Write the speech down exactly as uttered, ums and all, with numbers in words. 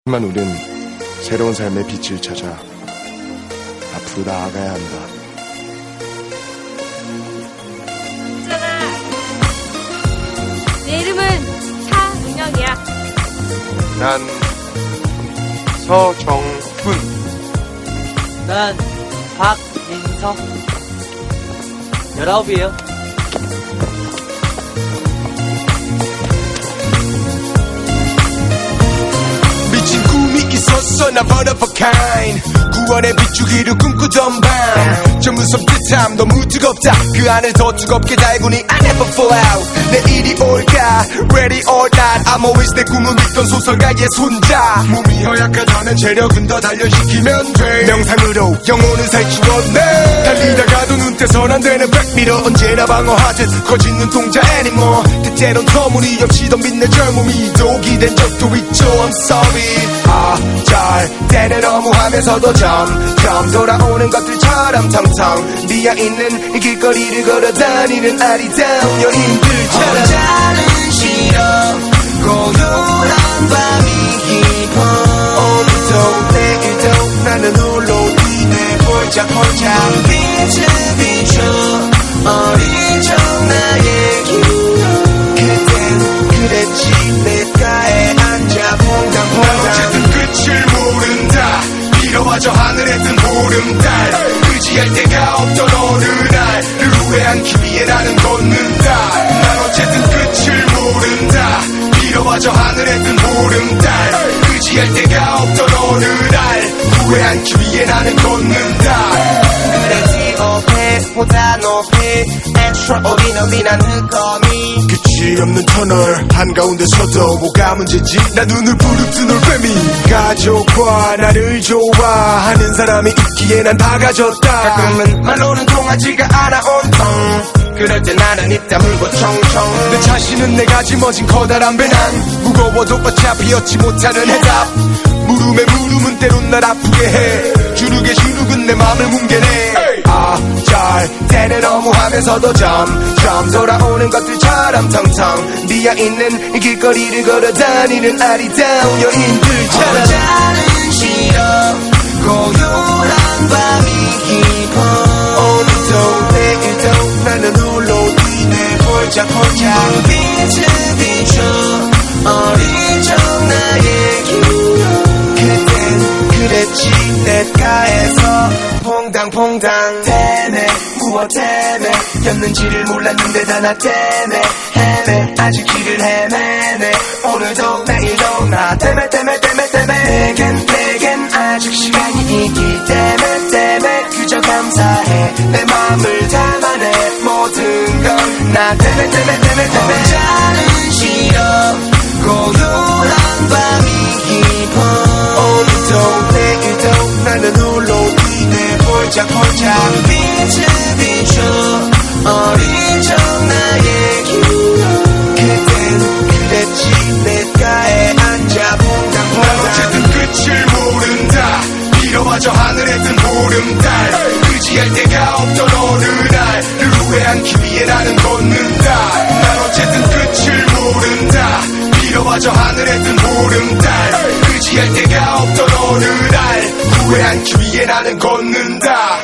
하지만 우린 새로운 삶의 빛을 찾아 앞으로 나아가야 한다. 있잖아. 내 이름은 차은영이야. 난 서정훈. 난 박민서. 열아홉이에요. 미친 꿈이 있었어, 난 one of a kind. 구원의 비추기를 꿈꾸던 밤. 저 무섭듯함 너무 뜨겁다. 그 안을 더 뜨겁게 달구니 I never fall out. 내일이 올까 ready or not, I'm always 내 꿈을 믿던 소설가의 손자. 몸이 허약하다는 체력은 더 단련시키면 돼. 명상으로 영혼을 살추었네. 달리다가도 눈 떼선 안 되는 백미러. 언제나 방어하듯 커진 눈동자 anymore. 때때론 터무니없이 덤빈 내 젊음이도 기댄 적도 있죠. I'm sorry. 아, 잘 때는 너무하면서도 점점 돌아오는 것들처럼 텅텅 비어있는 이 길거리를 걸어다니는 아리따운 연인들처럼. 혼자는 싫어 고요한 밤이 깊어. 오늘도 내일도 나는 홀로 뛰네 폴짝폴짝. 빛을 비춰 어린 척 나의 기억. 그땐 그랬지 냇가에 앉아 퐁당퐁당. 어쨌든 끝을 모른다. 빌어와저 하늘에 뜬 보름달. 의지할 데가 없던 어느 날을 후회한기 위해 나는 걷는다. 난 어쨌든 끝을 모른다. 빌어와저 하늘에 뜬 보름달. 의지할 데가 없던 어느 날 후회한기 위해 나는 걷는다. 그래 디오페보다 높이 extraordinary한 흑검이. 끝이 없는 터널 한가운데서도 뭐가 문제지. 난 눈을 부릅뜨는 올빼미. 가족과 나를 좋아하는 사람이 있기에 난 다 가졌다. 가끔은 말로는 통하지가 않아 온통. 그럴 때 나는 입 다물고 총총. 내 자신은 내가 짊어진 커다란 배낭. 무거워도 어차피 얻지 못하는 해답. 물음에 물음은 때론 날 아프게 해. 주눅에 주눅은 내 맘을 뭉개네. 아, 잘 때는 너무하면서도 점점 돌아오는 것들처럼 텅텅 비어있는 이 길거리를 걸어다니는 아리따운 연인들처럼. 혼자는 싫어 고요한 밤이 깊어. 오늘도 내일도 나는 홀로 뛰네 폴짝폴짝. 빛을 비춰 어린 척 나의 기억. 그땐 그랬지 냇가에서 퐁당퐁당. 때문에 무엇 때문에 였는지를 몰랐는데 다 나 때문에 헤매. 아직 길을 헤매네 오늘도 내일도 나 때문에 때문에 때문에 때문에. 내겐 내겐 아직 시간이 있기 때문에 때문에 그저 감사해. 내 맘을 담아내 모든 건 나 때문에 때문에 때문에 때문에. 혼자는 싫어 고요한 밤이 깊어. 오늘도 내일도 나는 홀로 뛰네 폴짝폴짝. 빛을 비춰 어린 척 나의 기억. 그땐 그랬지 냇가에 앉아 퐁당퐁당. 난 어쨌든 끝을 모른다. 빌어와저 하늘에 뜬 보름달. 의지할 데가 없던 어느 날을 후회한기 위해 나는 걷는다. 난 어쨌든 끝을 모른다. 빌어와저 하늘에 뜬 보름달. 의지할 데가 없던 어느 날 후회한기 위해 나는 걷는다.